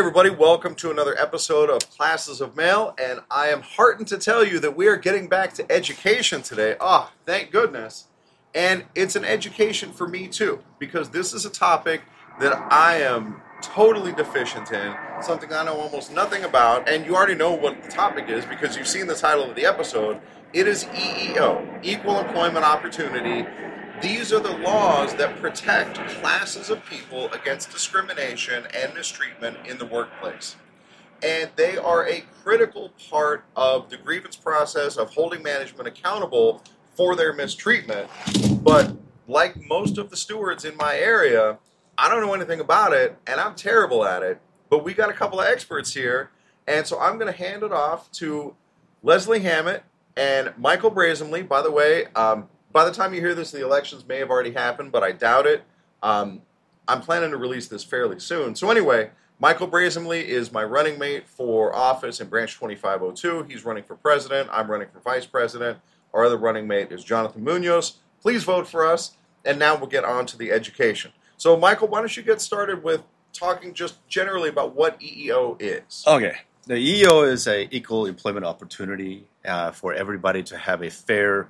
everybody, welcome to another episode of Classes of Mail, and I am heartened to tell you that we are getting back to education today. Oh, thank goodness. And it's an education for me too, because this is a topic that I am totally deficient in, something I know almost nothing about, and you already know what the topic is because you've seen the title of the episode. It is EEO, Equal Employment Opportunity. These are the laws that protect classes of people against discrimination and mistreatment in the workplace. And they are a critical part of the grievance process of holding management accountable for their mistreatment. But like most of the stewards in my area, I don't know anything about it, and I'm terrible at it. But we got a couple of experts here, and so I'm going to hand it off to Leslie Hammett and Michael Brazenly. By the way, by the time you hear this, the elections may have already happened, but I doubt it. I'm planning to release this fairly soon. So anyway, Michael Brazenly is my running mate for office in Branch 2502. He's running for president. I'm running for vice president. Our other running mate is Jonathan Munoz. Please vote for us. And now we'll get on to the education. So Michael, why don't you get started with talking just generally about what EEO is? Okay. The EEO is an equal employment opportunity for everybody to have a fair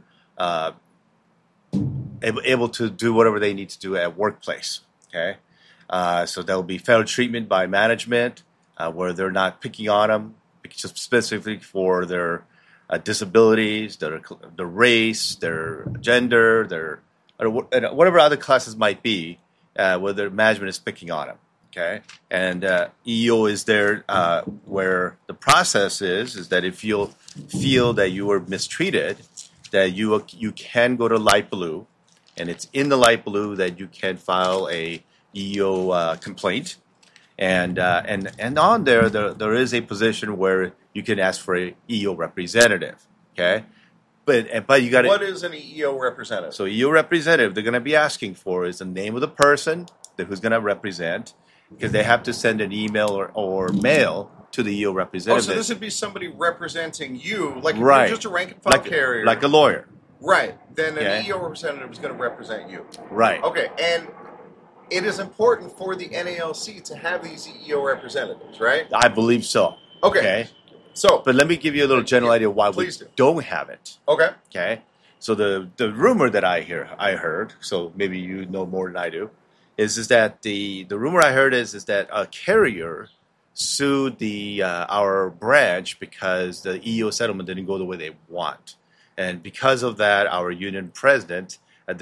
able to do whatever they need to do at workplace. Okay, so there will be fair treatment by management, where they're not picking on them specifically for their disabilities, their race, their gender, or whatever other classes might be, where their management is picking on them. Okay, and EEO is there where the process is that if you feel that you were mistreated, that you can go to Light Blue, and it's in the Light Blue that you can file a EEO complaint, and on there is a position where you can ask for a EEO representative. Okay, but you got to. What is an EEO representative? So EEO representative, they're going to be asking for is the name of the person who's going to represent, because they have to send an email or mail to the EEO representative. Oh, so this would be somebody representing you, like if right. you're just a rank and file carrier. Like a lawyer. Right. Then an EEO representative is going to represent you. Right. Okay, and it is important for the NALC to have these EEO representatives, right? I believe so. Okay. So, but let me give you a little general idea why we don't have it. Okay. Okay. So the rumor that I heard, so maybe you know more than I do, is that the rumor I heard is that a carrier sued our branch because the EEO settlement didn't go the way they want, and because of that, our union president,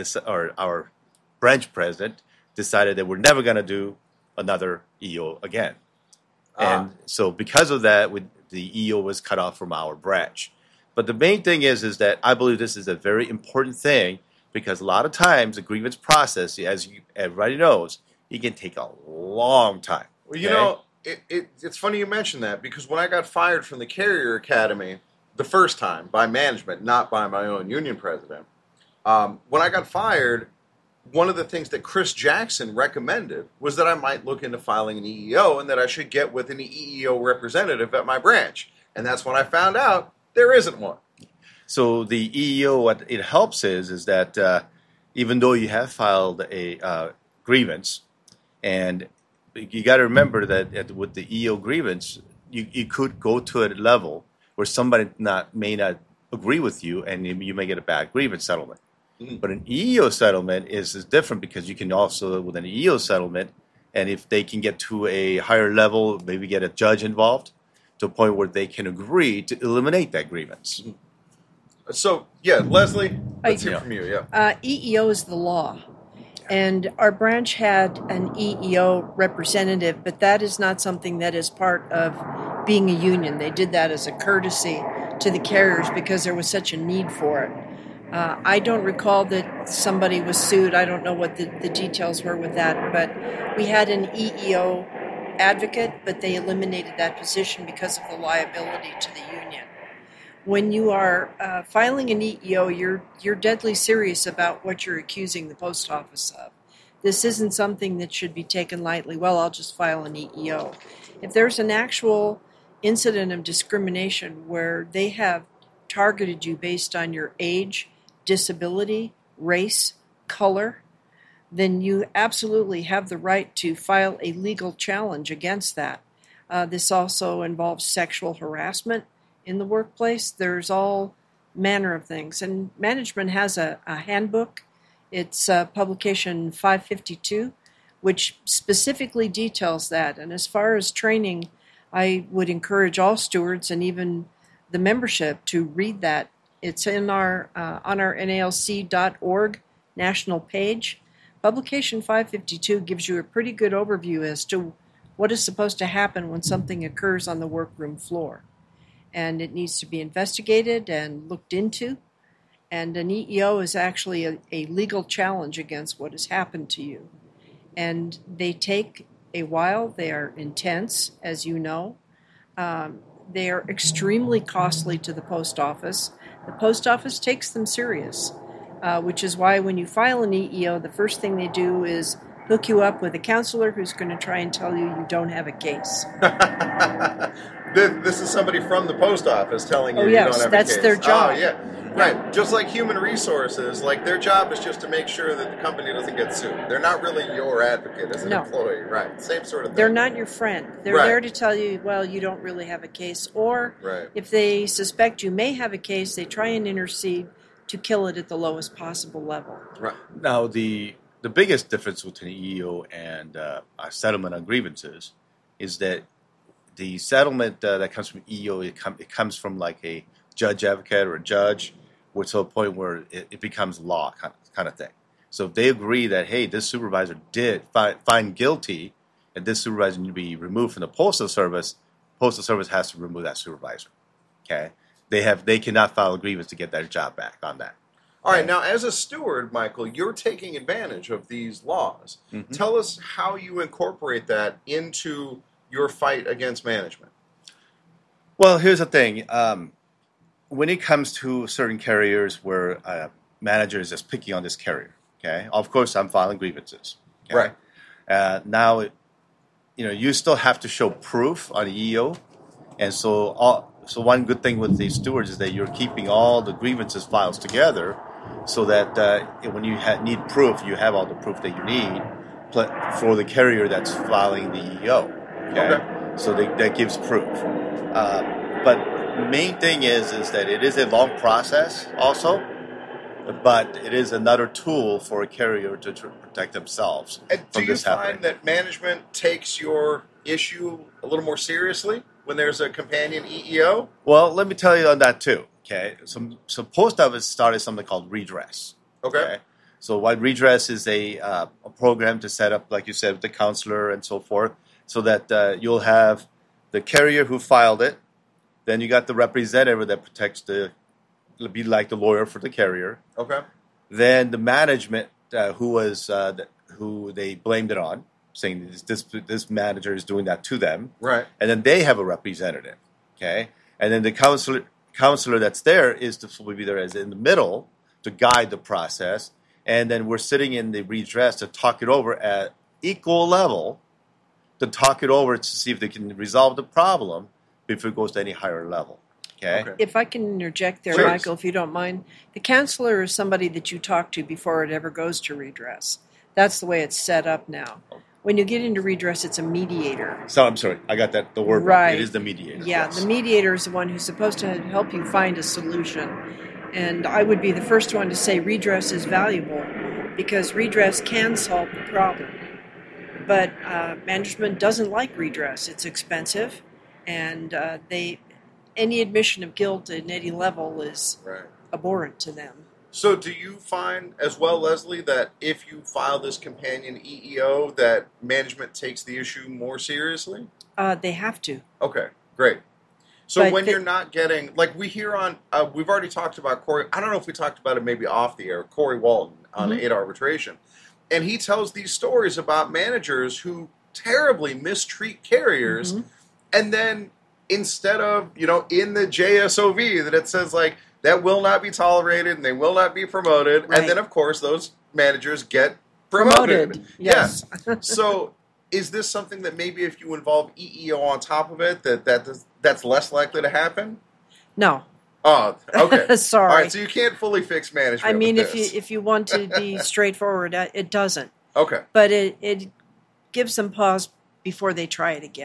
our branch president, decided that we're never going to do another EEO again, and so because of that, the EEO was cut off from our branch. But the main thing is that I believe this is a very important thing, because a lot of times the grievance process, as everybody knows, it can take a long time. Well, you know, it's funny you mention that, because when I got fired from the Carrier Academy the first time by management, not by my own union president, when I got fired, one of the things that Chris Jackson recommended was that I might look into filing an EEO and that I should get with an EEO representative at my branch. And that's when I found out there isn't one. So the EEO, what it helps is that even though you have filed a grievance, and you got to remember that with the EEO grievance, you could go to a level where somebody may not agree with you, and you may get a bad grievance settlement. Mm-hmm. But an EEO settlement is different, because you can also, with an EEO settlement, and if they can get to a higher level, maybe get a judge involved to a point where they can agree to eliminate that grievance. Mm-hmm. So, yeah, Leslie, let's hear from you. Yeah. EEO is the law, and our branch had an EEO representative, but that is not something that is part of being a union. They did that as a courtesy to the carriers because there was such a need for it. I don't recall that somebody was sued. I don't know what the details were with that, but we had an EEO advocate, but they eliminated that position because of the liability to the union. When you are filing an EEO, you're deadly serious about what you're accusing the post office of. This isn't something that should be taken lightly. Well, I'll just file an EEO. If there's an actual incident of discrimination where they have targeted you based on your age, disability, race, color, then you absolutely have the right to file a legal challenge against that. This also involves sexual harassment in the workplace. There's all manner of things. And management has a handbook. It's publication 552, which specifically details that. And as far as training, I would encourage all stewards and even the membership to read that. It's in our on our NALC.org national page. Publication 552 gives you a pretty good overview as to what is supposed to happen when something occurs on the workroom floor. And it needs to be investigated and looked into. And an EEO is actually a legal challenge against what has happened to you. And they take a while. They are intense, as you know. They are extremely costly to the post office. The post office takes them serious, which is why when you file an EEO, the first thing they do is hook you up with a counselor who's going to try and tell you don't have a case. This is somebody from the post office telling you you don't have a case. That's their job. Oh, yeah. Right. Just like human resources, like their job is just to make sure that the company doesn't get sued. They're not really your advocate as an employee. Right. Same sort of thing. They're not your friend. They're there to tell you, well, you don't really have a case. Or if they suspect you may have a case, they try and intercede to kill it at the lowest possible level. Right. Now, the biggest difference between EEO and a settlement on grievances is that the settlement that comes from EEO, it comes from like a judge advocate or a judge, to a point where it becomes law kind of thing. So if they agree that, hey, this supervisor did find guilty and this supervisor need to be removed from the Postal Service has to remove that supervisor. Okay? They cannot file a grievance to get their job back on that. All right, now as a steward, Michael, you're taking advantage of these laws. Mm-hmm. Tell us how you incorporate that into your fight against management. Well, here's the thing. When it comes to certain carriers where a manager is just picking on this carrier, okay, of course I'm filing grievances. Okay? Right. Now, you still have to show proof on the EEO, and so one good thing with these stewards is that you're keeping all the grievances files together, so that when you need proof, you have all the proof that you need for the carrier that's filing the EEO. Okay. So that gives proof. But main thing is that it is a long process also, but it is another tool for a carrier to protect themselves from this happening. Do you find that management takes your issue a little more seriously when there's a companion EEO? Well, let me tell you on that too. Okay, so post office started something called Redress. Okay. So what Redress is a program to set up, like you said, with the counselor and so forth, so that you'll have the carrier who filed it. Then you got the representative that protects be like the lawyer for the carrier. Okay. Then the management who they blamed it on, saying this manager is doing that to them. Right. And then they have a representative. Okay. And then the counselor that's there will be there as in the middle to guide the process. And then we're sitting in the redress to talk it over at equal level, to see if they can resolve the problem before it goes to any higher level. Okay? If I can interject there, Michael, if you don't mind. The counselor is somebody that you talk to before it ever goes to redress. That's the way it's set up now. When you get into redress, it's a mediator. So I'm sorry, I got the word right. It is the mediator. Yeah, yes. The mediator is the one who's supposed to help you find a solution. And I would be the first one to say redress is valuable because redress can solve the problem. But management doesn't like redress. It's expensive. And any admission of guilt at any level is abhorrent to them. So do you find as well, Leslie, that if you file this companion EEO, that management takes the issue more seriously? They have to. Okay, great. So when you're not getting, like we hear on, we've already talked about Corey, I don't know if we talked about it maybe off the air, Corey Walton on 8 Arbitration. And he tells these stories about managers who terribly mistreat carriers. Mm-hmm. And then instead of, in the JSOV that it says like, that will not be tolerated and they will not be promoted. Right. And then, of course, those managers get promoted. Yes. Yeah. So is this something that maybe if you involve EEO on top of it, that's less likely to happen? No. Oh, okay. Sorry. All right, so you can't fully fix management. I mean, with if you want to be straightforward, it doesn't. Okay. But it gives them pause before they try it again.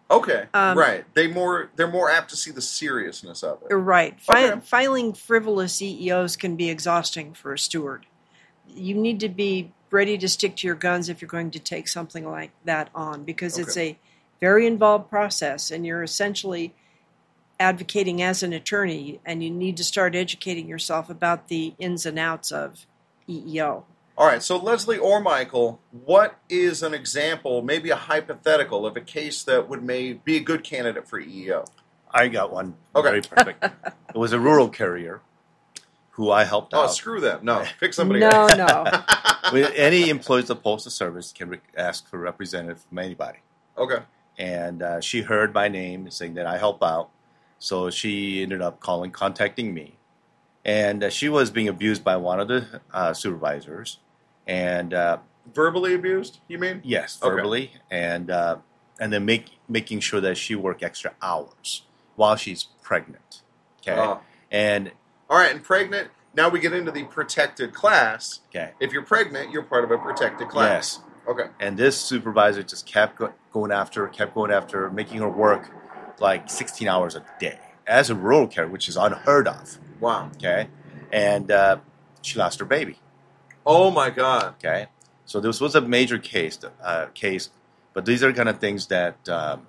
Okay, Um, right. They're more apt to see the seriousness of it. Right. Okay. Filing frivolous EEOs can be exhausting for a steward. You need to be ready to stick to your guns if you're going to take something like that on, because it's Okay. a very involved process, and you're essentially advocating as an attorney, and you need to start educating yourself about the ins and outs of EEO. All right, so Leslie or Michael, what is an example, maybe a hypothetical, of a case that would be a good candidate for E EEO? I got one. Okay. Very perfect. It was a rural carrier who I helped Oh, out. screw them. No, pick somebody No, else. no. With any employees of the Postal Service can ask for a representative from anybody. Okay. And she heard my name saying that I help out. So she ended up contacting me. And she was being abused by one of the supervisors. And Verbally abused, you mean? yes, Okay. verbally. And then making sure that she work extra hours while she's pregnant. Okay. Oh. And All right, and pregnant, now we get into the protected class. okay. If you're pregnant, you're part of a protected class. Yes. Okay. And this supervisor just kept going after her, making her work like 16 hours a day as a rural carrier, which is unheard of. Wow. Okay. And she lost her baby. Oh, my God. Okay. So this was a major case, but these are kind of things that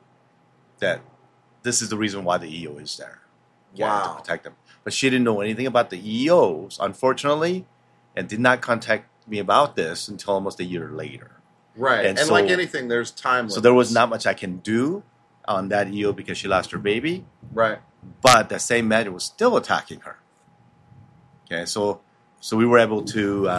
this is the reason why the EEO is there. Okay, Wow. to protect them. But she didn't know anything about the EEOs, unfortunately, and did not contact me about this until almost a year later. Right. And And, so- like anything, there's time So there was limits. not much I can do on that EEO because she lost her baby, Right. but that same manager was still attacking her. Okay, so we were able to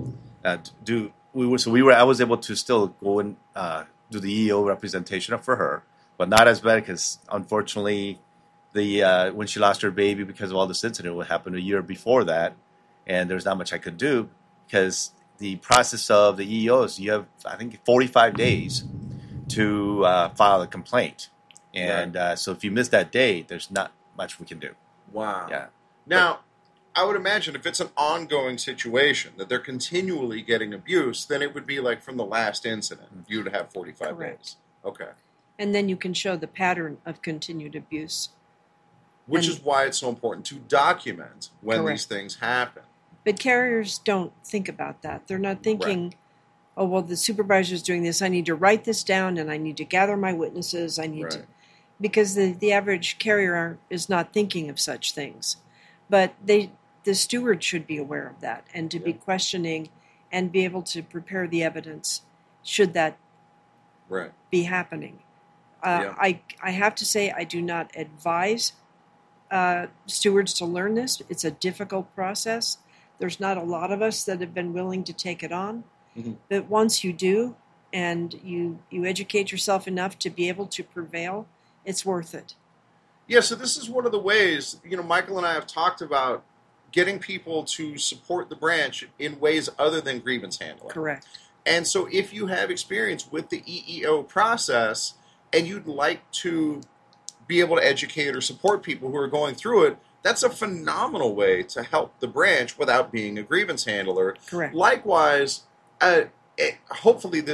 I was able to still go and do the EEO representation for her, but not as bad because unfortunately when she lost her baby because of all this incident, what happened a year before that, and there's not much I could do because the process of the EEOs, you have I think 45 days to file a complaint, and so if you miss that date, there's not much we can do. Wow. Yeah. Now, I would imagine if it's an ongoing situation that they're continually getting abuse, then it would be like from the last incident. You'd have 45 Correct. days. Okay. And then you can show the pattern of continued abuse. Which And- is why it's so important to document when Correct. these things happen. But carriers don't think about that. They're not thinking, oh, well, the supervisor's doing this. I need to write this down and I need to gather my witnesses. I need to. Right. Because the average carrier is not thinking of such things. But the steward should be aware of that and to be Yeah. questioning and be able to prepare the evidence should that Right. be happening. Yeah. I have to say I do not advise stewards to learn this. It's a difficult process. There's not a lot of us that have been willing to take it on. Mhm. But once you do and you educate yourself enough to be able to prevail, it's worth it. Yeah, so this is one of the ways, Michael and I have talked about getting people to support the branch in ways other than grievance handling. Correct. And so if you have experience with the EEO process and you'd like to be able to educate or support people who are going through it, that's a phenomenal way to help the branch without being a grievance handler. Correct. Likewise, hopefully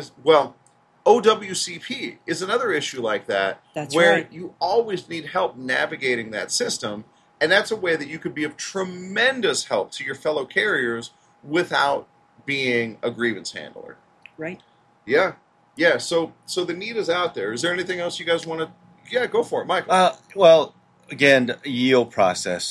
OWCP is another issue like that, That's where right. you always need help navigating that system, and that's a way that you could be of tremendous help to your fellow carriers without being a grievance handler. Right? Yeah. So the need is out there. Is there anything else you guys want to? Yeah, go for it, Michael. Well, again, the EEO process.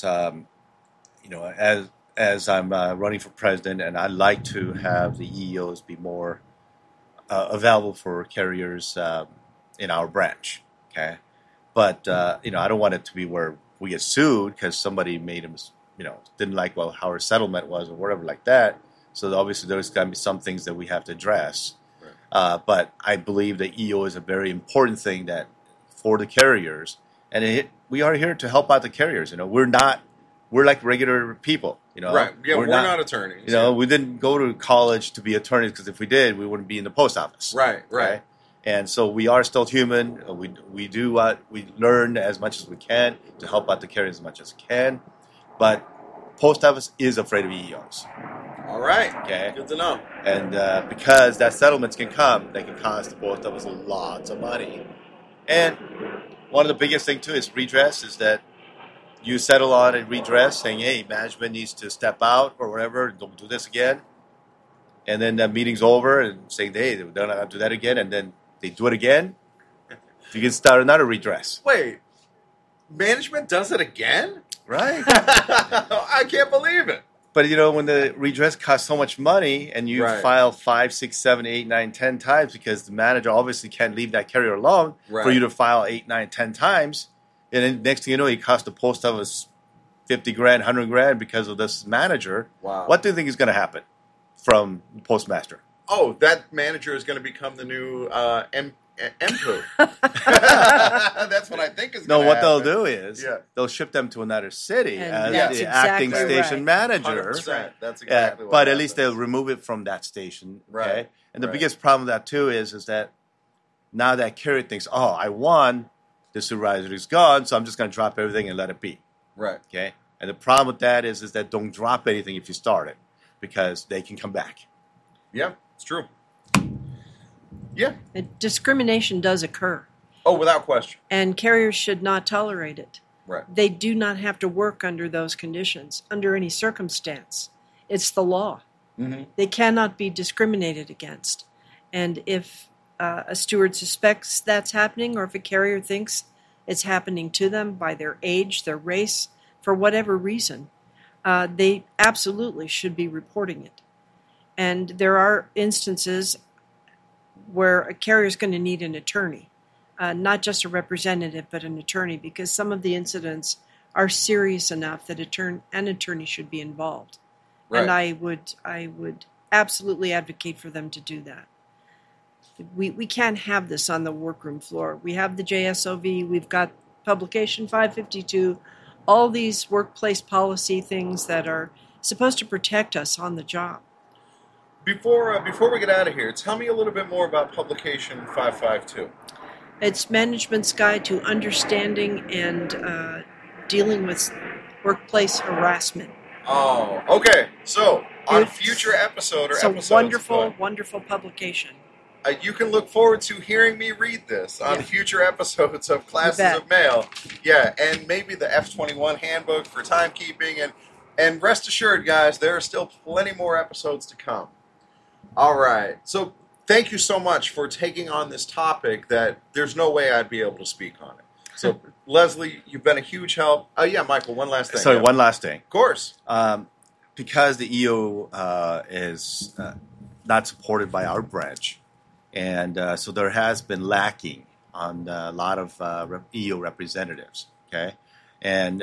As I'm running for president, and I'd like to have the EEOs be more available for carriers in our branch. Okay, but I don't want it to be where we get sued because somebody made him, didn't like how our settlement was or whatever like that. So obviously there's going to be some things that we have to address. Right. But I believe the EEO is a very important thing that for the carriers, and we are here to help out the carriers. We're like regular people. Right. Yeah, we're not attorneys. We didn't go to college to be attorneys because if we did, we wouldn't be in the post office. Right. Okay? And so we are still human. We do what we learn as much as we can to help out the carriers as much as we can. But post office is afraid of EEOs. All right. Okay. Good to know. And because that settlements can come, they can cost the post office lots of money. And one of the biggest thing too is redress. Is that you settle on a redress, saying, "Hey, management needs to step out or whatever. Don't do this again." And then the meeting's over, and saying, "Hey, they're not going to do that again," and then they do it again. You can start another redress. Wait, management does it again? Right. I can't believe it. But when the redress costs so much money, and you Right. file 5, 6, 7, 8, 9, 10 times, because the manager obviously can't leave that carrier alone for Right. you to file 8, 9, 10 times, and then next thing you know, it costs the post office $50,000, $100,000 because of this manager. Wow. What do you think is going to happen from the postmaster? Oh, that manager is going to become the new MPO. That's what I think is No, going to what happen. they'll do is Yeah. they'll ship them to another city And as that's the exactly acting station right. manager. 100%. That's Yeah, exactly what but at least happens. they'll remove it from that station. Okay? Right, And the right. biggest problem with that too is that now that carrier thinks, oh, I won, the supervisor is gone, so I'm just going to drop everything and let it be. Right. Okay. And the problem with that is that don't drop anything if you start it, because they can come back. Yeah, it's true. Yeah. Discrimination does occur, Oh, without question. and carriers should not tolerate it. Right. They do not have to work under those conditions, under any circumstance. It's the law. Mm-hmm. They cannot be discriminated against. And if a steward suspects that's happening, or if a carrier thinks it's happening to them by their age, their race, for whatever reason, they absolutely should be reporting it. And there are instances where a carrier is going to need an attorney, not just a representative, but an attorney, because some of the incidents are serious enough that an attorney should be involved. Right. And I would absolutely advocate for them to do that. We can't have this on the workroom floor. We have the JSOV, we've got Publication 552, all these workplace policy things that are supposed to protect us on the job. Before we get out of here, tell me a little bit more about Publication 552. It's management's guide to understanding and dealing with workplace harassment. Oh, okay. So, on a It's- future episode or It's a episodes, wonderful, but, wonderful publication. you can look forward to hearing me read this on Yeah. future episodes of Classes bet. of Mail. Yeah, and maybe the F-21 handbook for timekeeping. And rest assured, guys, there are still plenty more episodes to come. All right. So thank you so much for taking on this topic that there's no way I'd be able to speak on it. So, Leslie, you've been a huge help. Yeah, Michael, one last thing. Sorry, Yeah. one last thing. Of course. Because the EO is not supported by our branch, and so there has been lacking on a lot of EO representatives. Okay, and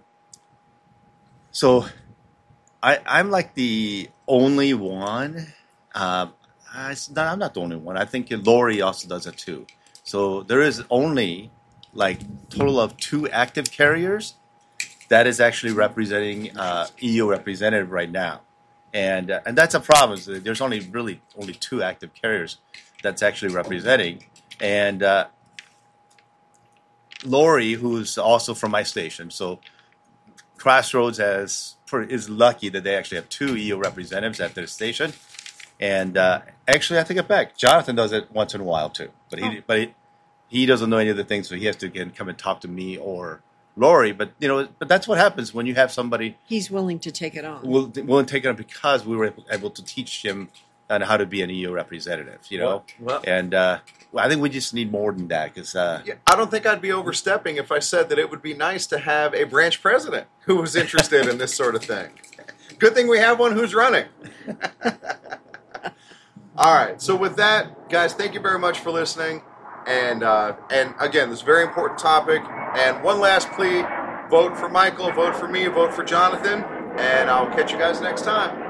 so I'm like the only one. I'm not the only one. I think Lori also does it too. So there is only like total of 2 active carriers that is actually representing EO representative right now, and that's a problem. So there's only 2 active carriers that's actually representing, and Lori, who's also from my station, so Crossroads is lucky that they actually have 2 EO representatives at their station, and actually I take it back. Jonathan does it once in a while too, but he doesn't know any of the things, so he has to again come and talk to me or Lori. But that's what happens when you have somebody He's willing to take it on. willing to take it on, because we were able to teach him on how to be an EO representative. Well, And I think we just need more than that, because yeah, I don't think I'd be overstepping if I said that it would be nice to have a branch president who was interested in this sort of thing. Good thing we have one who's running. All right. So with that, guys, thank you very much for listening. And again, this is a very important topic. And one last plea: vote for Michael, vote for me, vote for Jonathan, and I'll catch you guys next time.